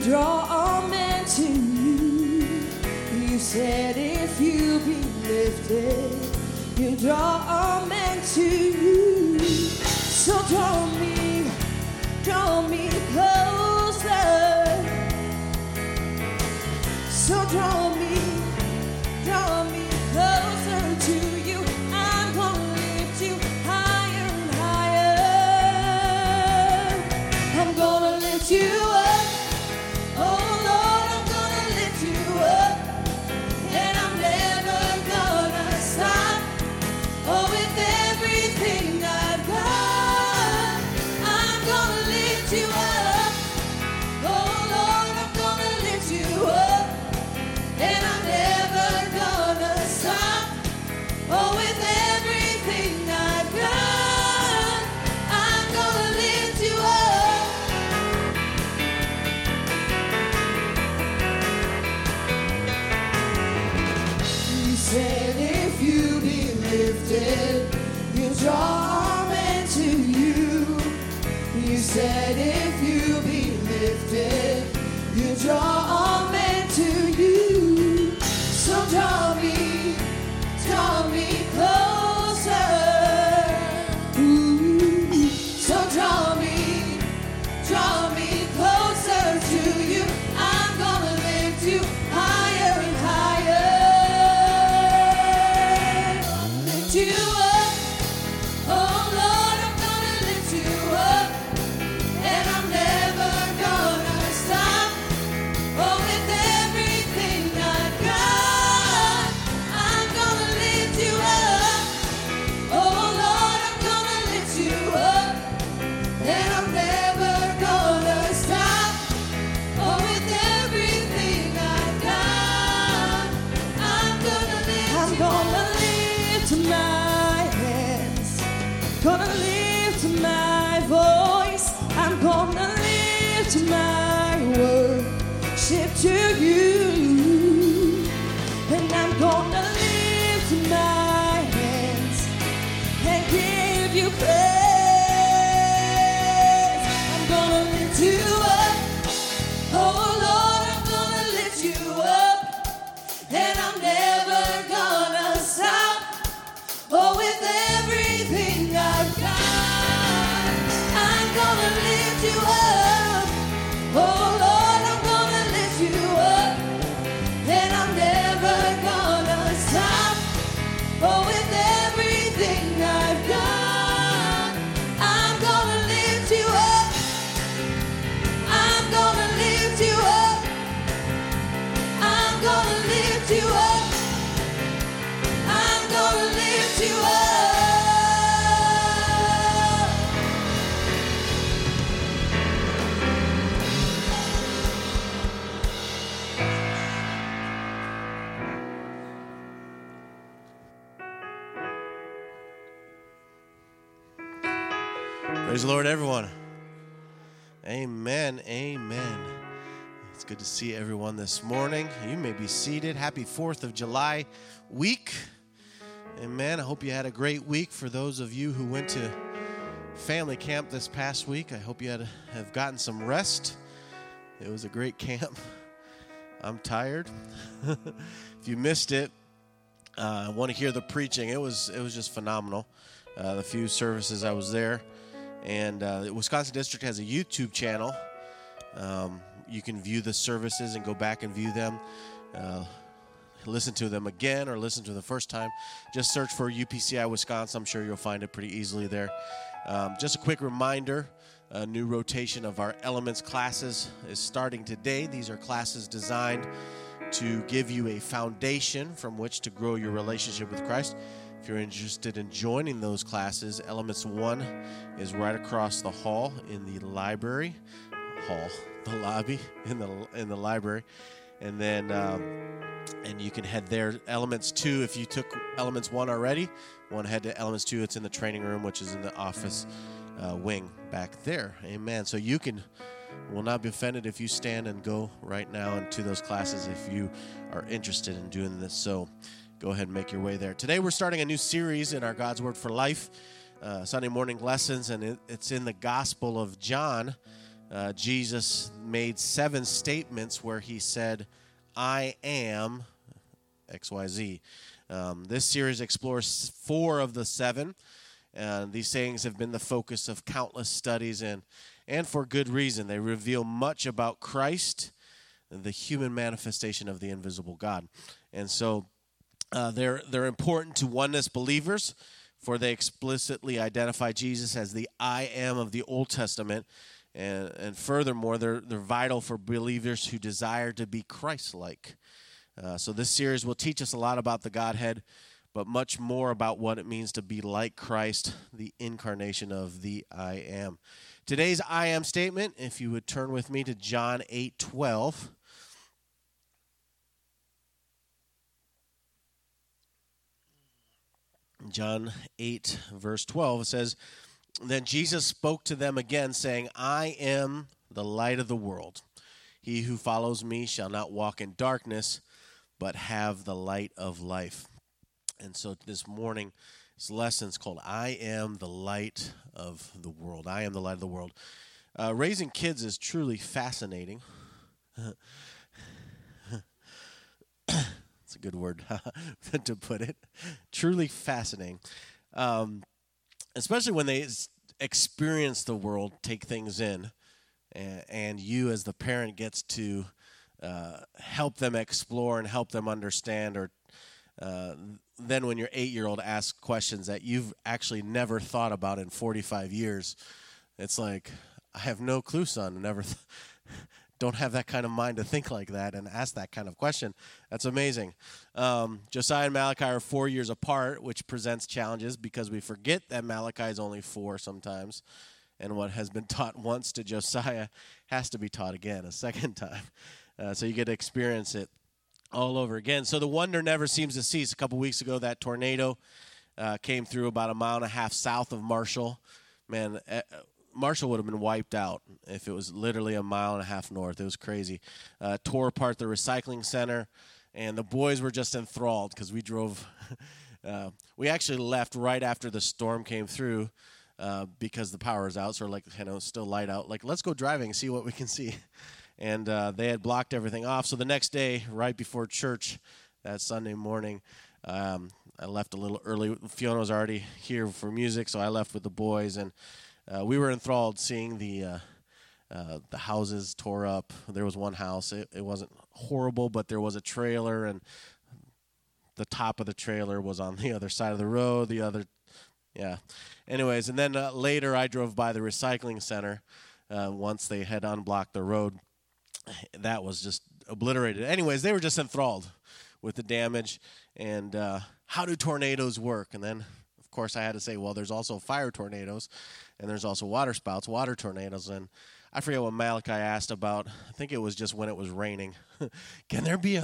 draw all men to you. You said if you be lifted, you draw all men to you. So draw me closer. So draw me closer to you. I'm gonna lift you higher and higher. I'm gonna lift you up. Oh Lord, I'm gonna lift you up. And I'm never gonna stop. Oh, with everything I've got, I'm gonna lift you up. Oh Lord, I'm gonna lift you up. And I'm never gonna stop. Oh, with everything I've got, I'm gonna lift you up. You said if you be lifted, you draw all men to you. You said if you be lifted, you draw all men to you. So draw me closer. Ooh. So draw me closer to you. I'm gonna lift you higher and higher. Lift you up. Oh Lord, I'm gonna lift you up. And I'm never gonna stop. Oh, with everything I've got, I'm gonna lift you up. Oh Lord, I'm gonna lift you up. And I'm never gonna stop. Oh, with everything I've got, I'm gonna lift you up. I'm gonna lift my hands, gonna lift my voice. I'm gonna lift my worship to you. And I'm gonna lift my hands and give you praise. I'm gonna lift you up. Oh Lord, I'm gonna lift you up. And I'm never gonna stop. Oh, with everything I've got, I'm gonna lift you up. Oh Lord, I'm gonna lift you up. And I'm never gonna stop. Oh, with everything I've got, I'm gonna lift you up. I'm gonna lift you up. I'm gonna lift you up. I'm gonna lift you up. Praise the Lord, everyone. Amen. Amen. It's good to see everyone this morning. You may be seated. Happy 4th of July week. Amen. I hope you had a great week. For those of you who went to family camp this past week, I hope you have gotten some rest. It was a great camp. I'm tired. If you missed it, I want to hear the preaching. It was just phenomenal. The few services I was there. And the Wisconsin District has a YouTube channel. You can view the services and go back and view them. Listen to them again or listen to them the first time. Just search for UPCI Wisconsin. I'm sure you'll find it pretty easily there. Just a quick reminder, a new rotation of our Elements classes is starting today. These are classes designed to give you a foundation from which to grow your relationship with Christ. If you're interested in joining those classes, Elements 1 is right across the hall in the library. The lobby in the library. And then and you can head there. Elements 2, if you took Elements 1 already, want to head to Elements 2. It's in the training room, which is in the office wing back there. Amen. So you will not be offended if you stand and go right now into those classes if you are interested in doing this. So go ahead and make your way there. Today we're starting a new series in our God's Word for Life Sunday morning lessons, and it's in the Gospel of John. Jesus made 7 statements where he said, I am XYZ. This series explores 4 of the 7. These sayings have been the focus of countless studies, and for good reason. They reveal much about Christ, the human manifestation of the invisible God. And so they're important to oneness believers, for they explicitly identify Jesus as the I am of the Old Testament. And furthermore, they're vital for believers who desire to be Christ-like. So this series will teach us a lot about the Godhead, but much more about what it means to be like Christ, the incarnation of the I am. Today's I am statement, if you would turn with me to John 8:12. John 8, verse 12, says, Then Jesus spoke to them again, saying, I am the light of the world. He who follows me shall not walk in darkness, but have the light of life. And so this morning, this lesson is called, I am the light of the world. I am the light of the world. Raising kids is truly fascinating. It's a good word to put it. Truly fascinating. Especially when they experience the world, take things in, and you as the parent gets to help them explore and help them understand, or then when your 8-year-old asks questions that you've actually never thought about in 45 years, it's like, I have no clue, son. Don't have that kind of mind to think like that and ask that kind of question. That's amazing. Josiah and Malachi are 4 years apart, which presents challenges because we forget that Malachi is only 4 sometimes, and what has been taught once to Josiah has to be taught again a second time. So you get to experience it all over again. So the wonder never seems to cease. A couple weeks ago, that tornado came through about 1.5 miles south of Marshall. Man, Marshall would have been wiped out if it was literally 1.5 miles north. It was crazy. Tore apart the recycling center, and the boys were just enthralled because we drove. We actually left right after the storm came through because the power was out. So we're like, still light out. Like, let's go driving and see what we can see. And they had blocked everything off. So the next day, right before church, that Sunday morning, I left a little early. Fiona was already here for music, so I left with the boys, and we were enthralled seeing the houses tore up. There was one house. It wasn't horrible, but there was a trailer, and the top of the trailer was on the other side of the road. Anyways, and then later I drove by the recycling center once they had unblocked the road. That was just obliterated. Anyways, they were just enthralled with the damage and how do tornadoes work? And then, of course, I had to say, well, there's also fire tornadoes, and there's also water spouts, water tornadoes. And I forget what Malachi asked about. I think it was just when it was raining. Can there be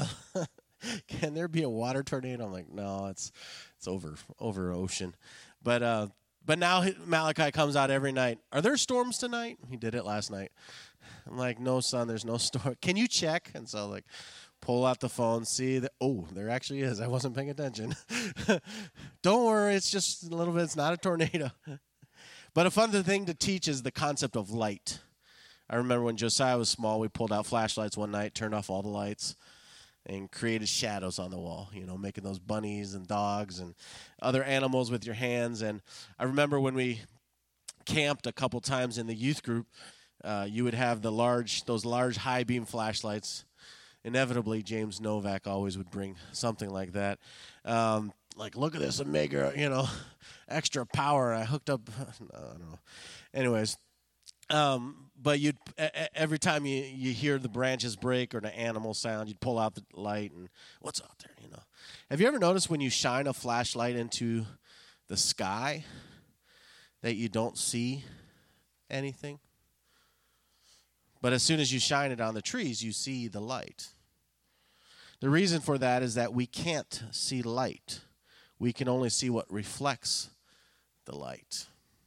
a water tornado? I'm like, no, it's over ocean. But now Malachi comes out every night. Are there storms tonight? He did it last night. I'm like, no, son, there's no storm. Can you check? And so, pull out the phone, see that, oh, there actually is. I wasn't paying attention. Don't worry, it's just a little bit. It's not a tornado. But a fun thing to teach is the concept of light. I remember when Josiah was small, we pulled out flashlights one night, turned off all the lights, and created shadows on the wall, making those bunnies and dogs and other animals with your hands. And I remember when we camped a couple times in the youth group, you would have those large high beam flashlights. Inevitably, James Novak always would bring something like that. Look at this Omega, extra power. I hooked up. I don't know. Anyways, but every time you hear the branches break or the animal sound, you'd pull out the light and what's out there, Have you ever noticed when you shine a flashlight into the sky that you don't see anything? But as soon as you shine it on the trees, you see the light. The reason for that is that we can't see light. We can only see what reflects the light.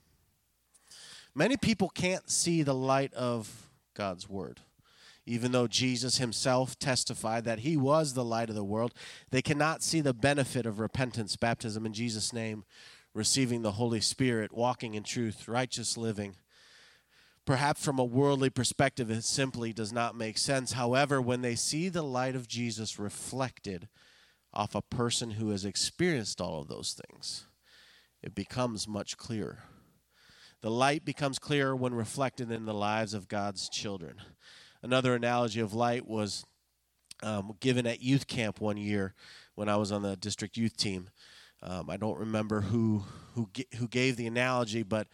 Many people can't see the light of God's word. Even though Jesus himself testified that he was the light of the world, they cannot see the benefit of repentance, baptism in Jesus' name, receiving the Holy Spirit, walking in truth, righteous living. Perhaps from a worldly perspective, it simply does not make sense. However, when they see the light of Jesus reflected off a person who has experienced all of those things, it becomes much clearer. The light becomes clearer when reflected in the lives of God's children. Another analogy of light was given at youth camp one year when I was on the district youth team. I don't remember who gave the analogy, but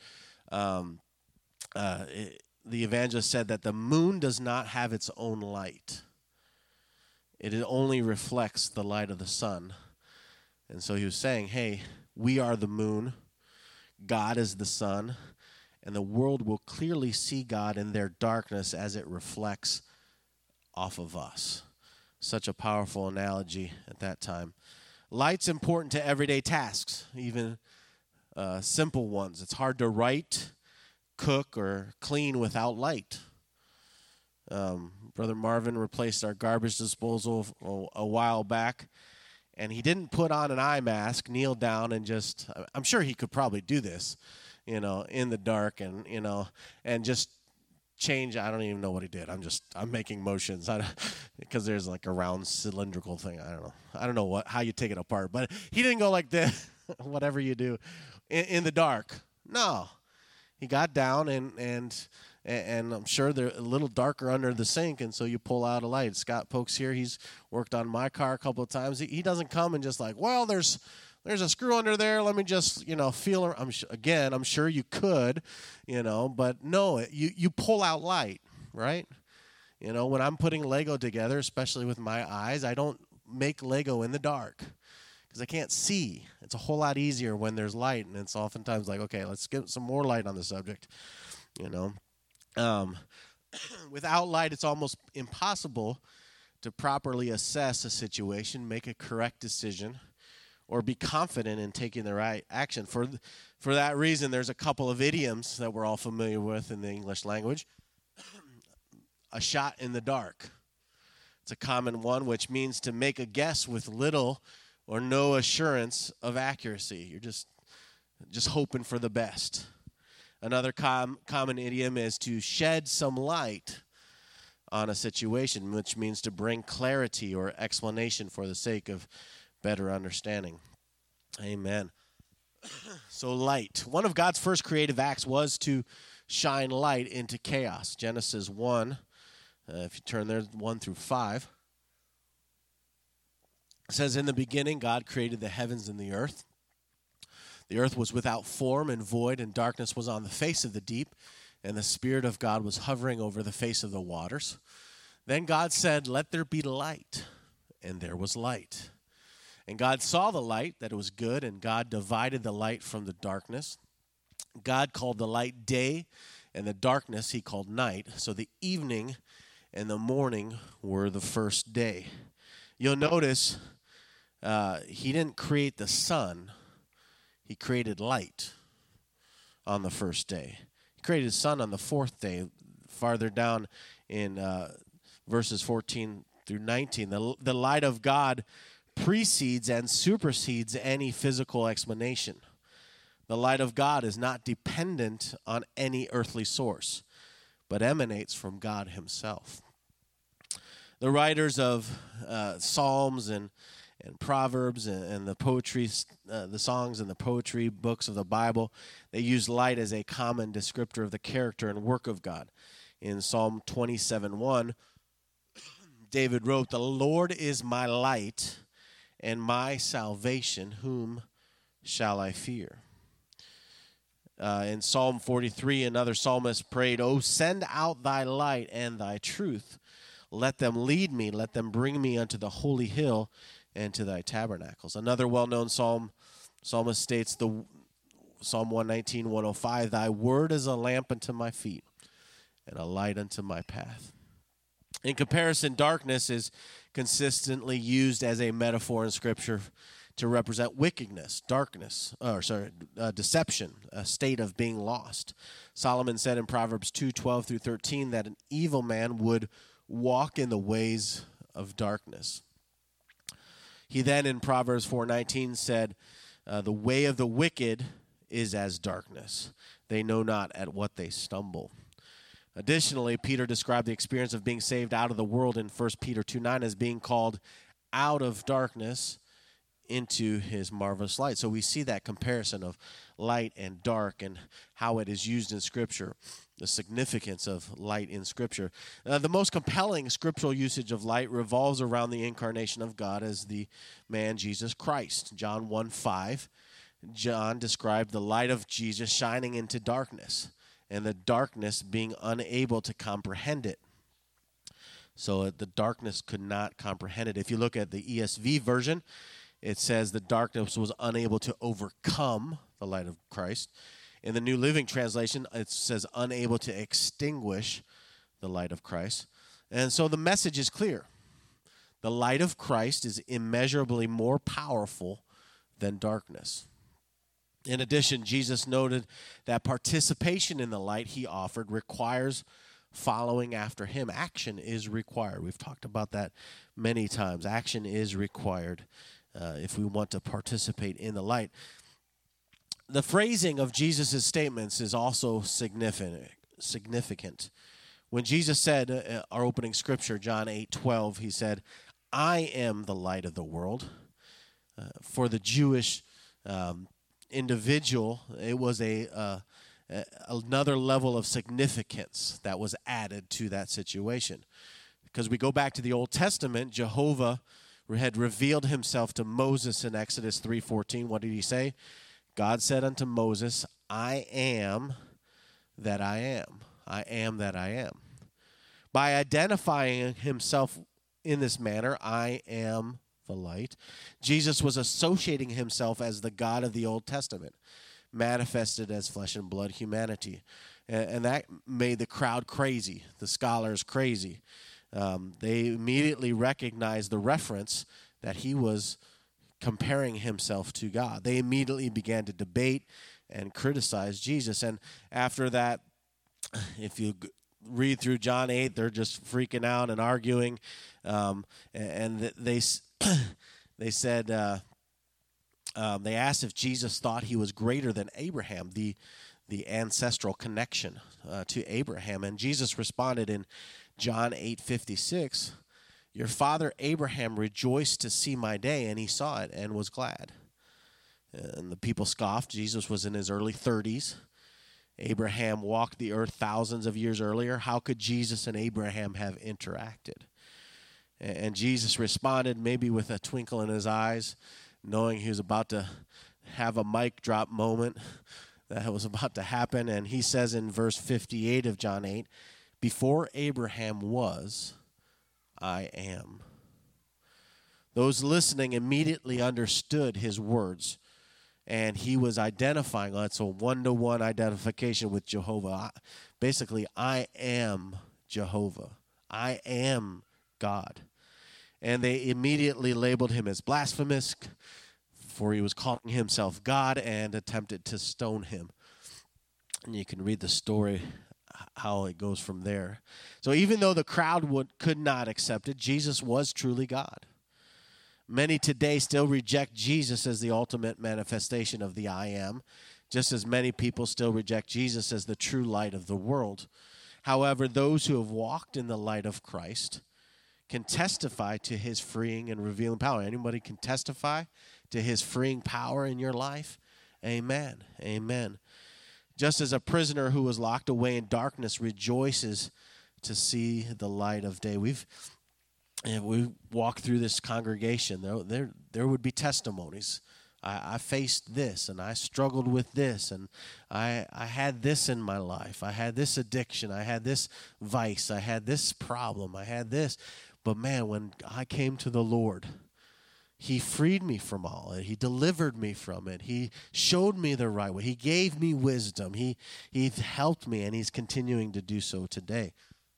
the evangelist said that the moon does not have its own light. It only reflects the light of the sun. And so he was saying, hey, we are the moon, God is the sun, and the world will clearly see God in their darkness as it reflects off of us. Such a powerful analogy at that time. Light's important to everyday tasks, even simple ones. It's hard to write, cook, or clean without light. Brother Marvin replaced our garbage disposal a while back, and he didn't put on an eye mask, kneel down, and just, I'm sure he could probably do this, in the dark and just change. I don't even know what he did. I'm making motions because there's like a round cylindrical thing. I don't know how you take it apart, but he didn't go like this, whatever you do in the dark. No, he got down and I'm sure they're a little darker under the sink, and so you pull out a light. Scott Pokes here, he's worked on my car a couple of times. He doesn't come and just like, well, there's a screw under there. Let me just, feel. I'm sure you could, but no, you pull out light, right? When I'm putting Lego together, especially with my eyes, I don't make Lego in the dark because I can't see. It's a whole lot easier when there's light, and it's oftentimes like, okay, let's get some more light on the subject, Without light, it's almost impossible to properly assess a situation, make a correct decision, or be confident in taking the right action. For that reason, there's a couple of idioms that we're all familiar with in the English language. A shot in the dark. It's a common one, which means to make a guess with little or no assurance of accuracy. You're just hoping for the best. Another common idiom is to shed some light on a situation, which means to bring clarity or explanation for the sake of better understanding. Amen. So light. One of God's first creative acts was to shine light into chaos. Genesis 1, if you turn there, 1 through 5. It says, in the beginning, God created the heavens and the earth. The earth was without form and void, and darkness was on the face of the deep, and the Spirit of God was hovering over the face of the waters. Then God said, let there be light, and there was light. And God saw the light, that it was good, and God divided the light from the darkness. God called the light day, and the darkness he called night. So the evening and the morning were the first day. You'll notice he didn't create the sun. He created light on the first day. He created the sun on the fourth day. Farther down in verses 14 through 19, the light of God precedes and supersedes any physical explanation. The light of God is not dependent on any earthly source, but emanates from God himself. The writers of Psalms and Proverbs and the poetry, the songs and the poetry books of the Bible, they use light as a common descriptor of the character and work of God. In Psalm 27:1, David wrote, the Lord is my light and my salvation, whom shall I fear? In Psalm 43, another psalmist prayed, O send out thy light and thy truth. Let them lead me, let them bring me unto the holy hill and to thy tabernacles. Another well-known psalmist states, Psalm 119, 105, thy word is a lamp unto my feet and a light unto my path. In comparison, darkness is consistently used as a metaphor in Scripture to represent wickedness, deception, a state of being lost. Solomon said in Proverbs 2:12 through 13 that an evil man would walk in the ways of darkness. He then in Proverbs 4:19 said, the way of the wicked is as darkness. They know not at what they stumble. Additionally, Peter described the experience of being saved out of the world in 1 Peter 2:9 as being called out of darkness into his marvelous light. So we see that comparison of light and dark and how it is used in Scripture, the significance of light in Scripture. The most compelling scriptural usage of light revolves around the incarnation of God as the man Jesus Christ. John 1:5, John described the light of Jesus shining into darkness, and the darkness being unable to comprehend it. So the darkness could not comprehend it. If you look at the ESV version, it says the darkness was unable to overcome the light of Christ. In the New Living Translation, it says unable to extinguish the light of Christ. And so the message is clear. The light of Christ is immeasurably more powerful than darkness. In addition, Jesus noted that participation in the light he offered requires following after him. Action is required. We've talked about that many times. Action is required if we want to participate in the light. The phrasing of Jesus' statements is also significant. When Jesus said, our opening scripture, John 8:12, he said, I am the light of the world. For the Jewish individual, it was another level of significance that was added to that situation. Because we go back to the Old Testament, Jehovah had revealed himself to Moses in Exodus 3:14. What did he say? God said unto Moses, I am that I am. I am that I am. By identifying himself in this manner, I am the light, Jesus was associating himself as the God of the Old Testament, manifested as flesh and blood humanity. And that made the crowd crazy, the scholars crazy. They immediately recognized the reference that he was comparing himself to God. They immediately began to debate and criticize Jesus. And after that, if you read through John 8, they're just freaking out and arguing. And they said, they asked if Jesus thought he was greater than Abraham, the ancestral connection to Abraham. And Jesus responded in John 8:56, your father Abraham rejoiced to see my day, and he saw it and was glad. And the people scoffed. Jesus was in his early 30s. Abraham walked the earth thousands of years earlier. How could Jesus and Abraham have interacted? And Jesus responded, maybe with a twinkle in his eyes, knowing he was about to have a mic drop moment that was about to happen. And he says in verse 58 of John 8, before Abraham was, I am. Those listening immediately understood his words, and he was identifying. It's a one-to-one identification with Jehovah. Basically, I am Jehovah. I am God. And they immediately labeled him as blasphemous, for he was calling himself God, and attempted to stone him. And you can read the story, how it goes from there. So even though the crowd could not accept it, Jesus was truly God. Many today still reject Jesus as the ultimate manifestation of the I am, just as many people still reject Jesus as the true light of the world. However, those who have walked in the light of Christ can testify to his freeing and revealing power. Anybody can testify to his freeing power in your life? Amen. Amen. Just as a prisoner who was locked away in darkness rejoices to see the light of day. We walk through this congregation, there would be testimonies. I faced this, and I struggled with this, and I had this in my life. I had this addiction. I had this vice. I had this problem. I had this. But man, when I came to the Lord, he freed me from all it. He delivered me from it. He showed me the right way. He gave me wisdom. He helped me, and he's continuing to do so today.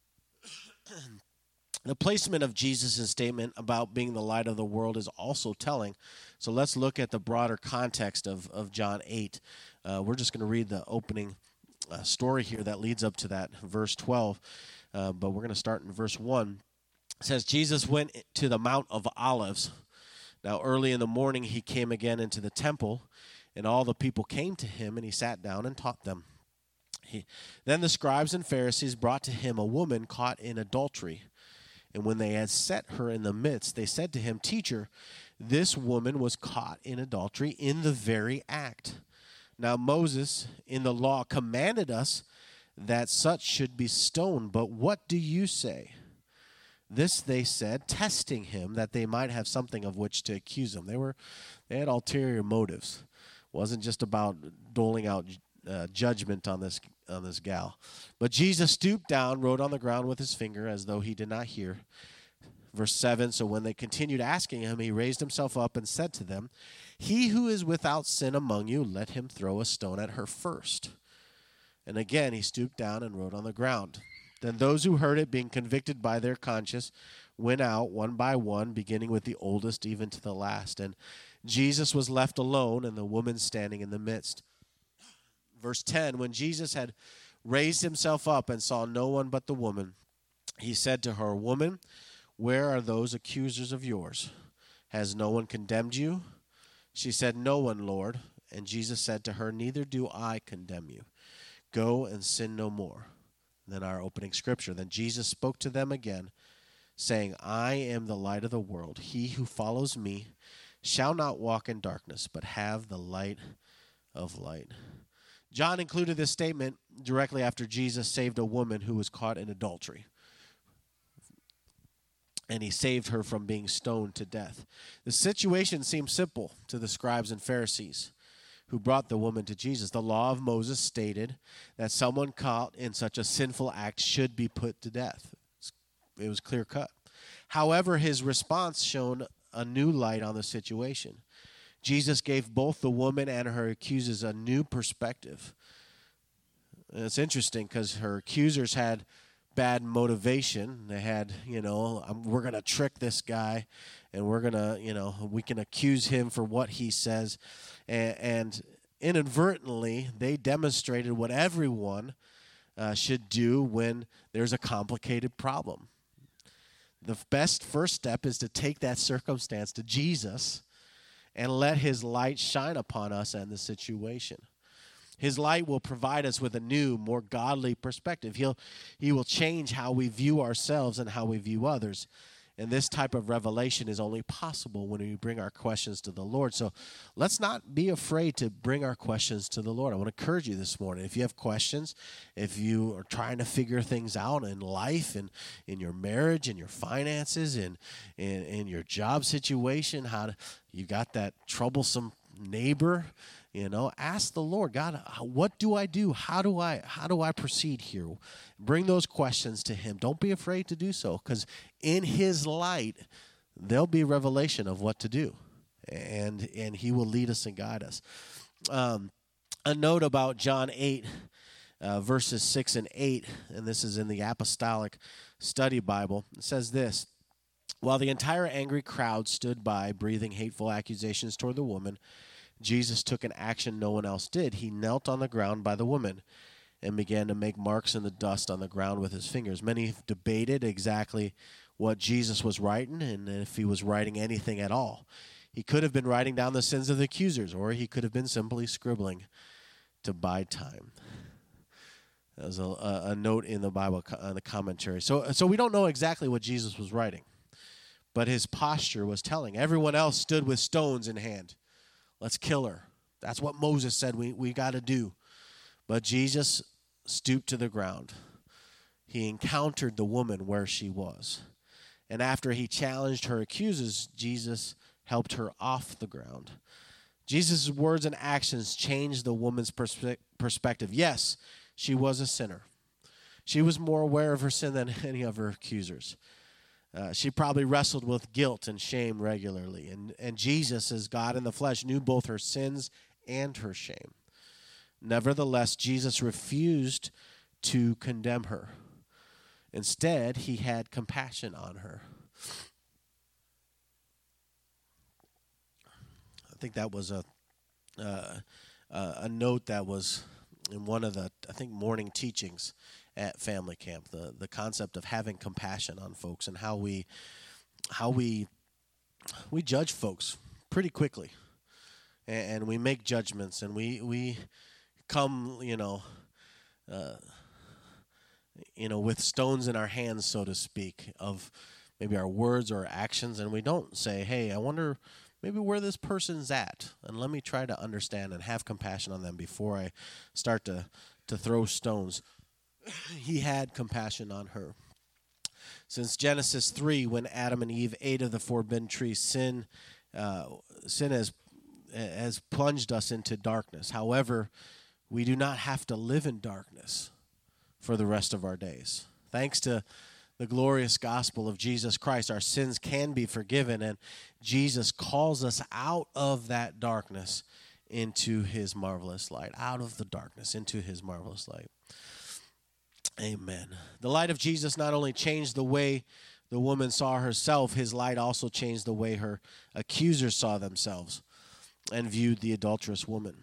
The placement of Jesus' statement about being the light of the world is also telling. So let's look at the broader context of John 8. We're just going to read the opening story here that leads up to that, verse 12. But we're going to start in verse 1. It says, Jesus went to the Mount of Olives. Now early in the morning he came again into the temple, and all the people came to him, and he sat down and taught them. Then the scribes and Pharisees brought to him a woman caught in adultery. And when they had set her in the midst, they said to him, Teacher, this woman was caught in adultery in the very act. Now Moses in the law commanded us that such should be stoned, but what do you say? This they said, testing him, that they might have something of which to accuse him. They had ulterior motives. It wasn't just about doling out judgment on this gal. But Jesus stooped down, wrote on the ground with his finger, as though he did not hear. Verse 7, so when they continued asking him, he raised himself up and said to them, He who is without sin among you, let him throw a stone at her first. And again he stooped down and wrote on the ground. Then those who heard it, being convicted by their conscience, went out one by one, beginning with the oldest even to the last. And Jesus was left alone, and the woman standing in the midst. Verse 10, when Jesus had raised himself up and saw no one but the woman, he said to her, Woman, where are those accusers of yours? Has no one condemned you? She said, No one, Lord. And Jesus said to her, Neither do I condemn you. Go and sin no more. And then our opening scripture. Then Jesus spoke to them again, saying, I am the light of the world. He who follows me shall not walk in darkness, but have the light of light. John included this statement directly after Jesus saved a woman who was caught in adultery. And he saved her from being stoned to death. The situation seemed simple to the scribes and Pharisees who brought the woman to Jesus. The law of Moses stated that someone caught in such a sinful act should be put to death. It was clear cut. However, his response shone a new light on the situation. Jesus gave both the woman and her accusers a new perspective. And it's interesting because her accusers had bad motivation. They had, we're going to trick this guy, and we're going to, we can accuse him for what he says. And inadvertently, they demonstrated what everyone should do when there's a complicated problem. The best first step is to take that circumstance to Jesus and let his light shine upon us and the situation. His light will provide us with a new, more godly perspective. He will change how we view ourselves and how we view others. And this type of revelation is only possible when we bring our questions to the Lord. So let's not be afraid to bring our questions to the Lord. I want to encourage you this morning. If you have questions, if you are trying to figure things out in life and in your marriage and your finances and in your job situation, you got that troublesome neighbor, ask the Lord, God, what do I do? How do I proceed here? Bring those questions to him. Don't be afraid to do so, because in his light, there'll be revelation of what to do, and he will lead us and guide us. A note about John 8, verses 6 and 8, and this is in the Apostolic Study Bible. It says this: While the entire angry crowd stood by, breathing hateful accusations toward the woman, Jesus took an action no one else did. He knelt on the ground by the woman and began to make marks in the dust on the ground with his fingers. Many debated exactly what Jesus was writing and if he was writing anything at all. He could have been writing down the sins of the accusers, or he could have been simply scribbling to buy time. That was a note in the Bible, the commentary. So we don't know exactly what Jesus was writing, but his posture was telling. Everyone else stood with stones in hand. Let's kill her. That's what Moses said we got to do. But Jesus stooped to the ground. He encountered the woman where she was. And after he challenged her accusers, Jesus helped her off the ground. Jesus' words and actions changed the woman's perspective. Yes, she was a sinner. She was more aware of her sin than any of her accusers. She probably wrestled with guilt and shame regularly. And Jesus, as God in the flesh, knew both her sins and her shame. Nevertheless, Jesus refused to condemn her. Instead, he had compassion on her. I think that was a note that was in one of the, morning teachings at family camp, the concept of having compassion on folks and how we judge folks pretty quickly, and we make judgments, and we come with stones in our hands, so to speak, of maybe our words or actions, and we don't say, hey, I wonder maybe where this person's at, and let me try to understand and have compassion on them before I start to throw stones. He had compassion on her. Since Genesis 3, when Adam and Eve ate of the forbidden tree, sin has plunged us into darkness. However, we do not have to live in darkness for the rest of our days. Thanks to the glorious gospel of Jesus Christ, our sins can be forgiven, and Jesus calls us out of that darkness into his marvelous light, out of the darkness into his marvelous light. Amen. The light of Jesus not only changed the way the woman saw herself, his light also changed the way her accusers saw themselves and viewed the adulterous woman.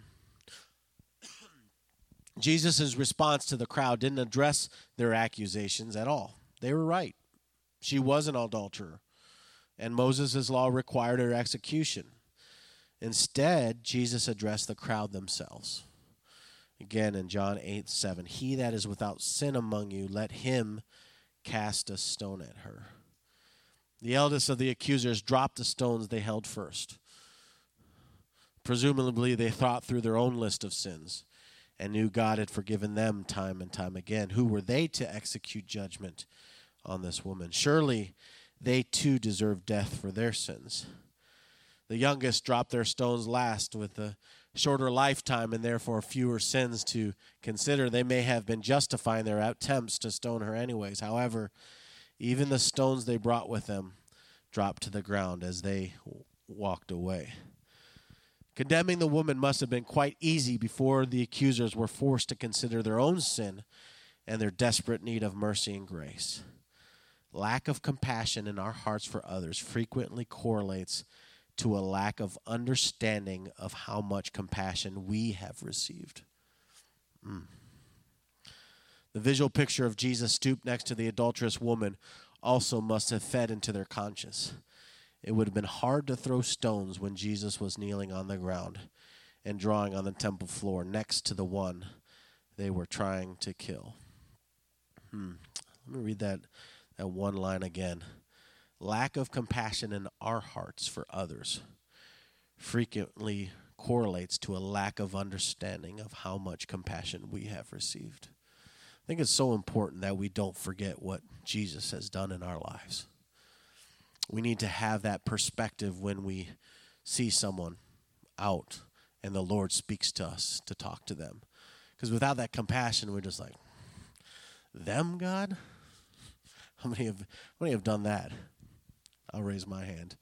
Jesus' response to the crowd didn't address their accusations at all. They were right. She was an adulterer, and Moses' law required her execution. Instead, Jesus addressed the crowd themselves. Again, in John 8:7, he that is without sin among you, let him cast a stone at her. The eldest of the accusers dropped the stones they held first. Presumably, they thought through their own list of sins and knew God had forgiven them time and time again. Who were they to execute judgment on this woman? Surely they too deserved death for their sins. The youngest dropped their stones last with a shorter lifetime and therefore fewer sins to consider. They may have been justifying their attempts to stone her anyways. However, even the stones they brought with them dropped to the ground as they walked away. Condemning the woman must have been quite easy before the accusers were forced to consider their own sin and their desperate need of mercy and grace. Lack of compassion in our hearts for others frequently correlates to a lack of understanding of how much compassion we have received. The visual picture of Jesus stooped next to the adulterous woman also must have fed into their conscience. It would have been hard to throw stones when Jesus was kneeling on the ground and drawing on the temple floor next to the one they were trying to kill. Let me read that one line again. Lack of compassion in our hearts for others frequently correlates to a lack of understanding of how much compassion we have received. I think it's so important that we don't forget what Jesus has done in our lives. We need to have that perspective when we see someone out and the Lord speaks to us to talk to them. Because without that compassion, we're just like, them, God? How many have done that? I'll raise my hand.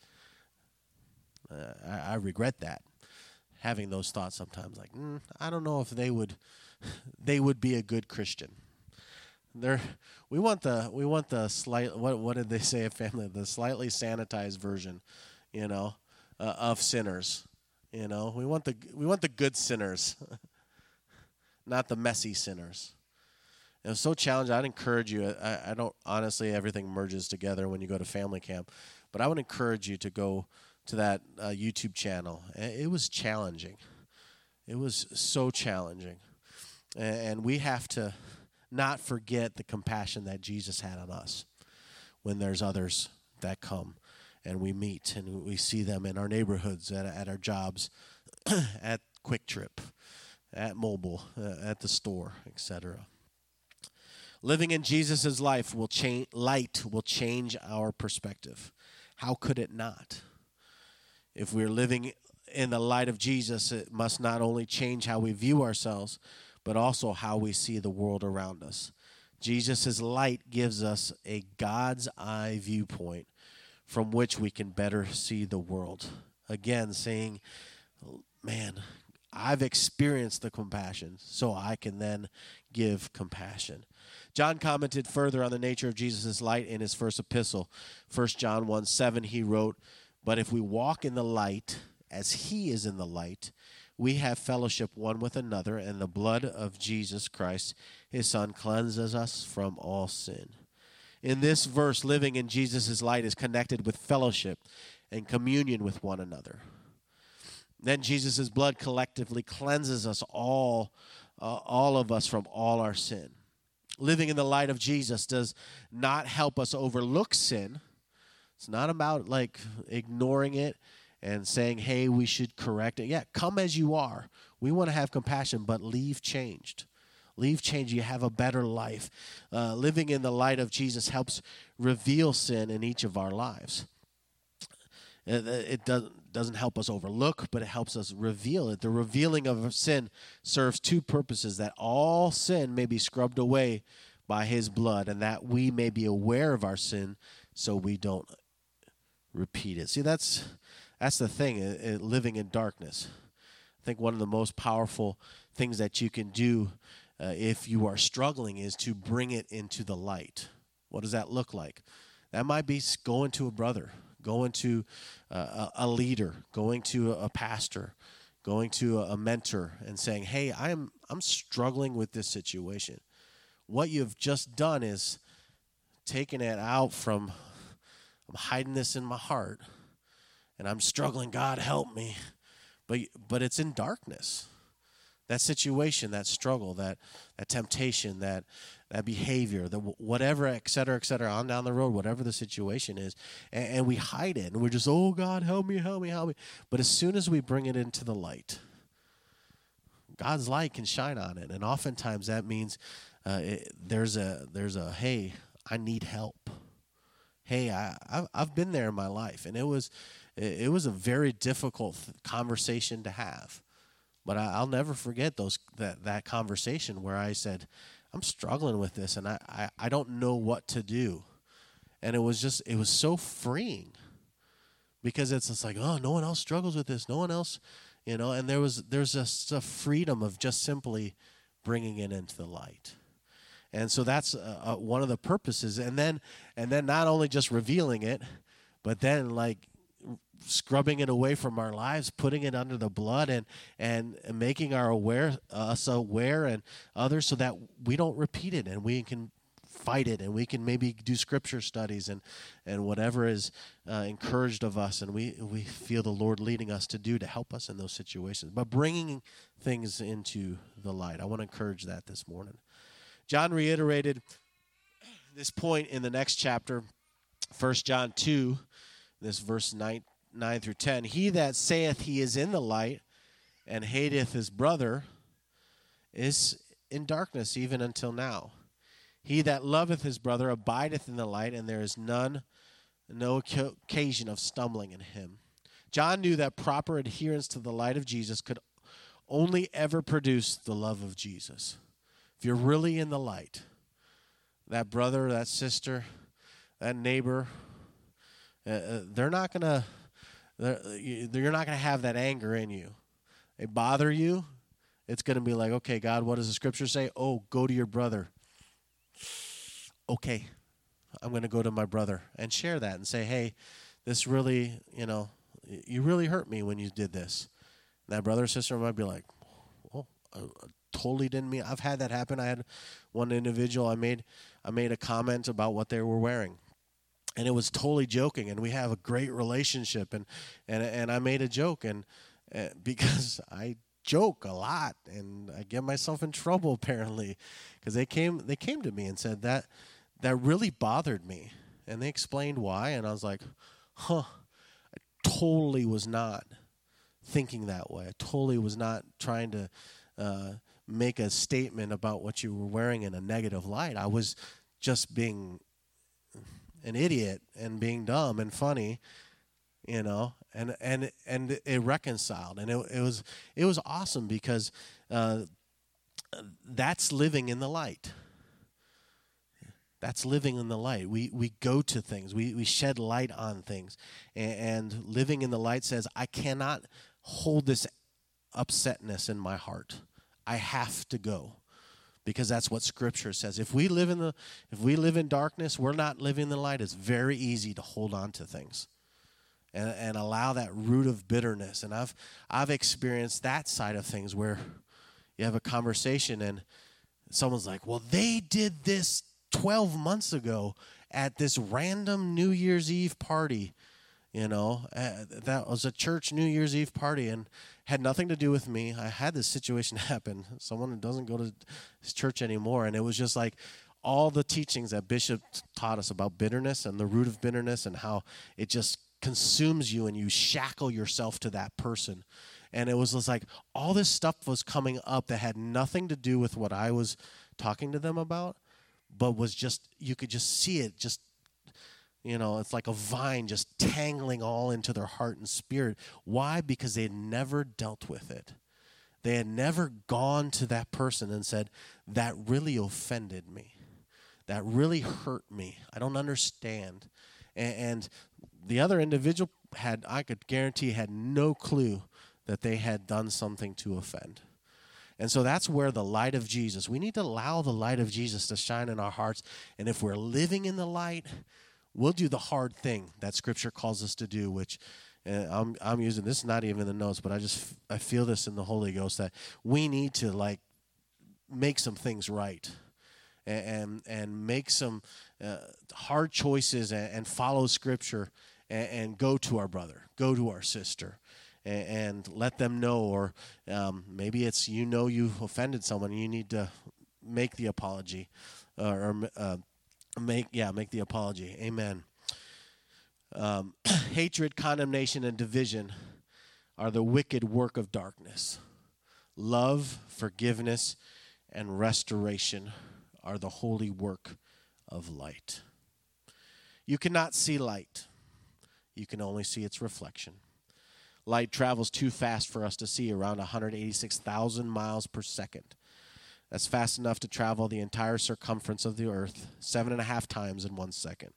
I regret that, having those thoughts sometimes. Like, I don't know if they would be a good Christian. We want the slight. What did they say at family? The slightly sanitized version, of sinners. We want the good sinners, not the messy sinners. It was so challenging. I'd encourage you. I don't honestly. Everything merges together when you go to family camp, but I would encourage you to go to that YouTube channel. It was challenging. It was so challenging, and we have to not forget the compassion that Jesus had on us when there's others that come and we meet and we see them in our neighborhoods, at our jobs, at Quick Trip, at Mobile, at the store, etc. Living in Jesus' light will change our perspective. How could it not? If we're living in the light of Jesus, it must not only change how we view ourselves, but also how we see the world around us. Jesus' light gives us a God's eye viewpoint from which we can better see the world. Again, saying, man, I've experienced the compassion, so I can then give compassion. John commented further on the nature of Jesus' light in his first epistle. 1 John 1:7, he wrote, "But if we walk in the light as he is in the light, we have fellowship one with another, and the blood of Jesus Christ, his Son, cleanses us from all sin." In this verse, living in Jesus' light is connected with fellowship and communion with one another. Then Jesus' blood collectively cleanses us all all of us from all our sin. Living in the light of Jesus does not help us overlook sin. It's not about like ignoring it and saying, hey, we should correct it. Yeah, come as you are. We want to have compassion, but leave changed. Leave changed. You have a better life. Living in the light of Jesus helps reveal sin in each of our lives. It doesn't help us overlook, but it helps us reveal it. The revealing of sin serves two purposes: that all sin may be scrubbed away by his blood, and that we may be aware of our sin so we don't repeat it. See, that's the thing, living in darkness. I think one of the most powerful things that you can do if you are struggling is to bring it into the light. What does that look like? That might be going to a brother, going to a leader, going to a pastor, going to a mentor and saying, hey, I'm struggling with this situation. What you've just done is taken it out from, I'm hiding this in my heart, and I'm struggling. God, help me. But it's in darkness. That situation, that struggle, that temptation, that behavior, whatever, et cetera, on down the road, whatever the situation is, and we hide it, and we're just, oh, God, help me. But as soon as we bring it into the light, God's light can shine on it, and oftentimes that means there's a hey, I need help. Hey, I've been there in my life, and it was a very difficult conversation to have. But I'll never forget that conversation where I said, I'm struggling with this, and I don't know what to do. And it was so freeing, because it's just like, oh, no one else struggles with this. No one else, and there's just a freedom of just simply bringing it into the light. And so that's one of the purposes. And then not only just revealing it, but then like scrubbing it away from our lives, putting it under the blood, and making us aware and others, so that we don't repeat it, and we can fight it, and we can maybe do scripture studies and whatever is encouraged of us, and we feel the Lord leading us to do to help us in those situations. But bringing things into the light, I want to encourage that this morning. John reiterated this point in the next chapter, 1 John 2, this verse 9 through 10. He that saith he is in the light and hateth his brother is in darkness even until now. He that loveth his brother abideth in the light, and there is no occasion of stumbling in him. John knew that proper adherence to the light of Jesus could only ever produce the love of Jesus. If you're really in the light, that brother, that sister, that neighbor, you're not gonna have that anger in you. They bother you, it's gonna be like, okay, God, what does the scripture say? Oh, go to your brother. Okay, I'm gonna go to my brother and share that and say, hey, this really, you really hurt me when you did this. And that brother or sister might be like, oh, I totally didn't mean. I've had that happen. I had one individual. I made a comment about what they were wearing, and it was totally joking. And we have a great relationship. And I made a joke, and because I joke a lot, and I get myself in trouble apparently, because they came to me and said that really bothered me, and they explained why, and I was like, I totally was not thinking that way. I totally was not trying to make a statement about what you were wearing in a negative light. I was just being an idiot and being dumb and funny, and it reconciled, and it was awesome, because that's living in the light. That's living in the light. We go to things. We shed light on things, and living in the light says, I cannot hold this upsetness in my heart. I have to go, because that's what Scripture says. If we live in darkness, we're not living in the light. It's very easy to hold on to things, and allow that root of bitterness. And I've experienced that side of things, where you have a conversation and someone's like, well, they did this 12 months ago at this random New Year's Eve party, That was a church New Year's Eve party and had nothing to do with me. I had this situation happen. Someone who doesn't go to his church anymore, and it was just like all the teachings that Bishop taught us about bitterness and the root of bitterness and how it just consumes you and you shackle yourself to that person. And it was just like all this stuff was coming up that had nothing to do with what I was talking to them about, but was just, you could just see it just, it's like a vine just tangling all into their heart and spirit. Why? Because they had never dealt with it. They had never gone to that person and said, that really offended me. That really hurt me. I don't understand. And the other individual I could guarantee, had no clue that they had done something to offend. And so that's where the light of Jesus, we need to allow the light of Jesus to shine in our hearts. And if we're living in the light, we'll do the hard thing that Scripture calls us to do, which I'm using, this is not even in the notes, but I feel this in the Holy Ghost, that we need to make some things right and make some hard choices and follow Scripture and go to our brother, go to our sister, and let them know, or maybe it's you offended someone and you need to make the apology, make the apology. Amen. Hatred, condemnation, and division are the wicked work of darkness. Love, forgiveness, and restoration are the holy work of light. You cannot see light. You can only see its reflection. Light travels too fast for us to see, around 186,000 miles per second. That's fast enough to travel the entire circumference of the earth 7.5 times in 1 second.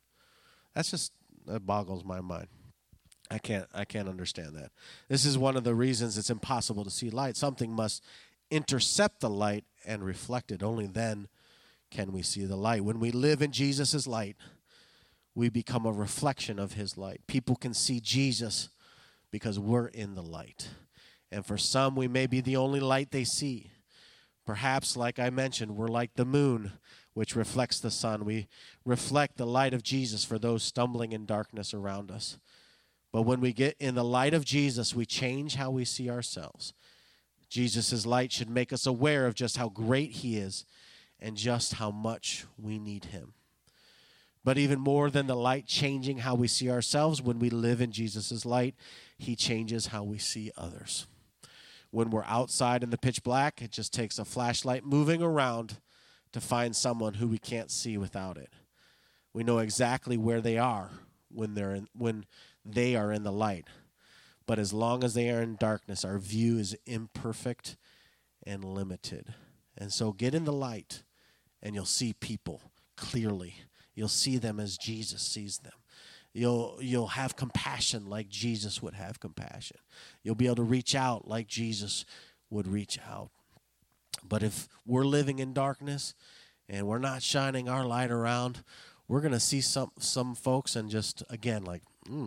That boggles my mind. I can't understand that. This is one of the reasons it's impossible to see light. Something must intercept the light and reflect it. Only then can we see the light. When we live in Jesus' light, we become a reflection of his light. People can see Jesus because we're in the light. And for some, we may be the only light they see. Perhaps, like I mentioned, we're like the moon, which reflects the sun. We reflect the light of Jesus for those stumbling in darkness around us. But when we get in the light of Jesus, we change how we see ourselves. Jesus' light should make us aware of just how great he is and just how much we need him. But even more than the light changing how we see ourselves, when we live in Jesus' light, he changes how we see others. When we're outside in the pitch black, it just takes a flashlight moving around to find someone who we can't see without it. We know exactly where they are when they are in the light. But as long as they are in darkness, our view is imperfect and limited. And so get in the light, and you'll see people clearly. You'll see them as Jesus sees them. You'll have compassion like Jesus would have compassion. You'll be able to reach out like Jesus would reach out. But if we're living in darkness and we're not shining our light around, we're going to see some folks and just, again, like,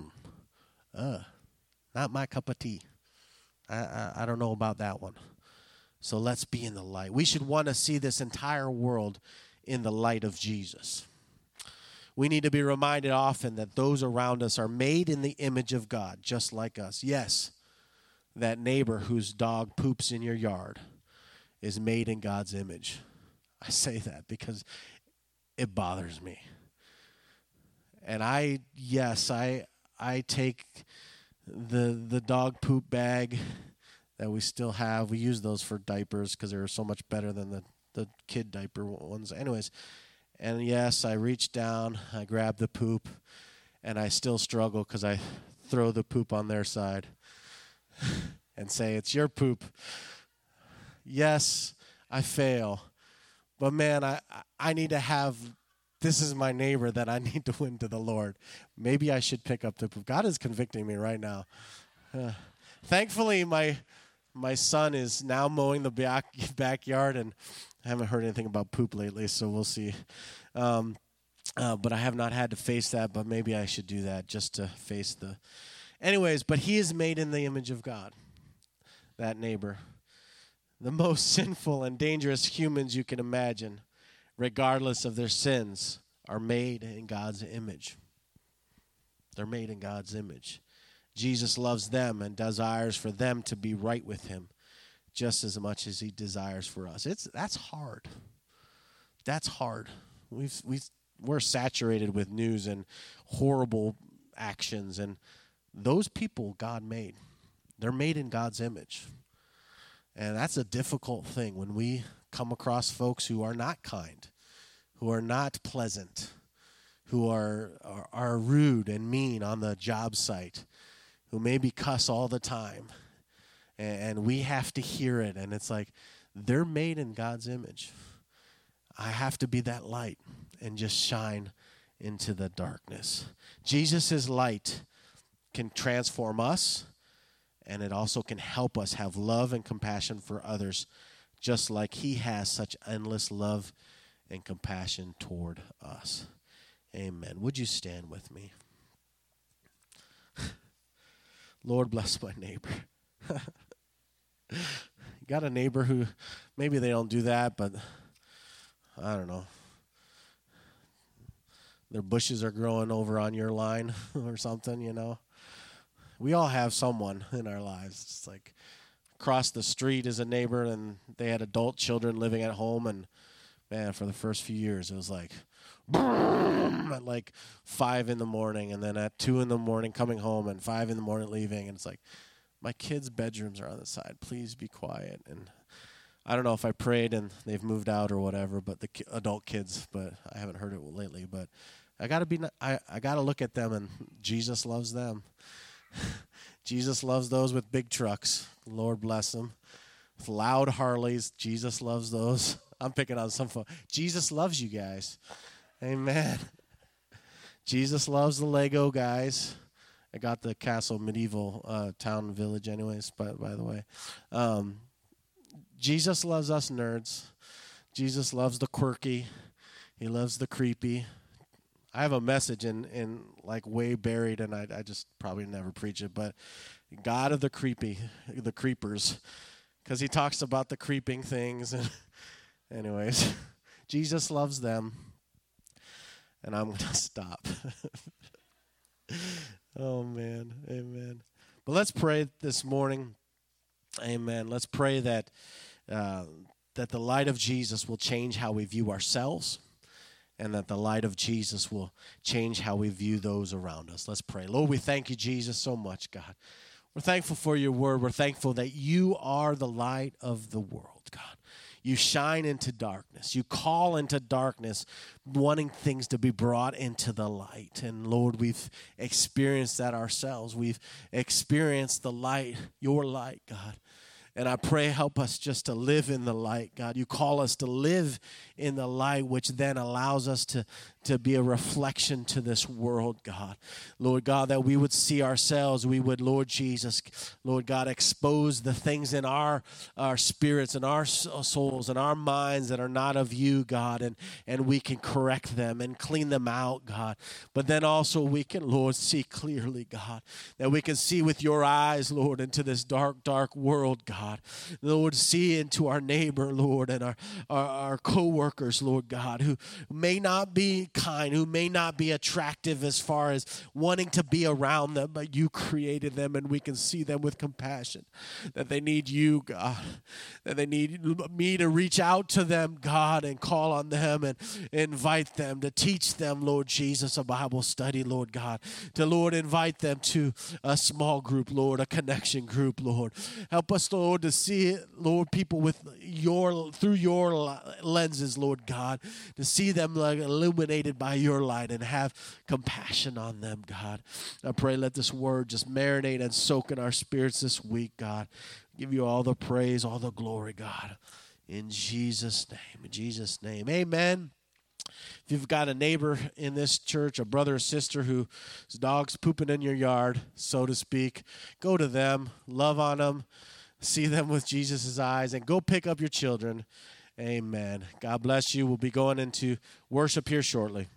not my cup of tea. I don't know about that one. So let's be in the light. We should want to see this entire world in the light of Jesus. We need to be reminded often that those around us are made in the image of God, just like us. Yes, that neighbor whose dog poops in your yard is made in God's image. I say that because it bothers me. And I take the dog poop bag that we still have. We use those for diapers because they're so much better than the kid diaper ones. Anyways, and yes, I reach down, I grab the poop, and I still struggle because I throw the poop on their side and say, it's your poop. Yes, I fail. But man, I need to have, this is my neighbor that I need to win to the Lord. Maybe I should pick up the poop. God is convicting me right now. Thankfully, my son is now mowing the backyard, and I haven't heard anything about poop lately, so we'll see. But I have not had to face that, but maybe I should do that just to face the... Anyways, but he is made in the image of God, that neighbor. The most sinful and dangerous humans you can imagine, regardless of their sins, are made in God's image. They're made in God's image. Jesus loves them and desires for them to be right with him just as much as he desires for us. That's hard. That's hard. We're saturated with news and horrible actions, and those people God made. They're made in God's image. And that's a difficult thing when we come across folks who are not kind, who are not pleasant, who are rude and mean on the job site, who maybe cuss all the time. And we have to hear it. And it's like, they're made in God's image. I have to be that light and just shine into the darkness. Jesus' light can transform us, and it also can help us have love and compassion for others, just like he has such endless love and compassion toward us. Amen. Would you stand with me? Lord, bless my neighbor. Got a neighbor who maybe they don't do that, but I don't know. Their bushes are growing over on your line or something, you know. We all have someone in our lives. It's like across the street is a neighbor, and they had adult children living at home, and man, for the first few years, it was like boom, at like 5 in the morning, and then at 2 in the morning coming home, and 5 in the morning leaving, and it's like, my kids' bedrooms are on the side. Please be quiet. And I don't know if I prayed and they've moved out or whatever, but the adult kids, but I haven't heard it lately. But I gotta look at them, and Jesus loves them. Jesus loves those with big trucks. Lord bless them. With loud Harleys, Jesus loves those. I'm picking on some folks. Jesus loves you guys. Amen. Jesus loves the Lego guys. I got the Castle Medieval Town Village anyways, by the way. Jesus loves us nerds. Jesus loves the quirky. He loves the creepy. I have a message in like way buried, and I just probably never preach it, but God of the creepers, because he talks about the creeping things. And anyways, Jesus loves them, and I'm going to stop. Oh, man. Amen. But let's pray this morning. Amen. Let's pray that the light of Jesus will change how we view ourselves, and that the light of Jesus will change how we view those around us. Let's pray. Lord, we thank you, Jesus, so much, God. We're thankful for your word. We're thankful that you are the light of the world, God. You shine into darkness. You call into darkness, wanting things to be brought into the light. And Lord, we've experienced that ourselves. We've experienced the light, your light, God. And I pray, help us just to live in the light, God. You call us to live in the light, which then allows us to be a reflection to this world, God. Lord God, that we would see ourselves. We would, Lord Jesus, Lord God, expose the things in our spirits and our souls and our minds that are not of you, God, and we can correct them and clean them out, God. But then also we can, Lord, see clearly, God, that we can see with your eyes, Lord, into this dark, dark world, God. Lord, see into our neighbor, Lord, and our co-workers, Lord God, who may not be kind, who may not be attractive as far as wanting to be around them, but you created them, and we can see them with compassion, that they need you, God, that they need me to reach out to them, God, and call on them and invite them, to teach them, Lord Jesus, a Bible study, Lord God, to, Lord, invite them to a small group, Lord, a connection group, Lord. Help us, Lord, to see, Lord, people through your lenses, Lord God, to see them like illuminated by your light and have compassion on them, God. I pray let this word just marinate and soak in our spirits this week, God. Give you all the praise, all the glory, God. In Jesus' name, amen. If you've got a neighbor in this church, a brother or sister whose dog's pooping in your yard, so to speak, go to them, love on them, see them with Jesus' eyes, and go pick up your children. Amen. God bless you. We'll be going into worship here shortly.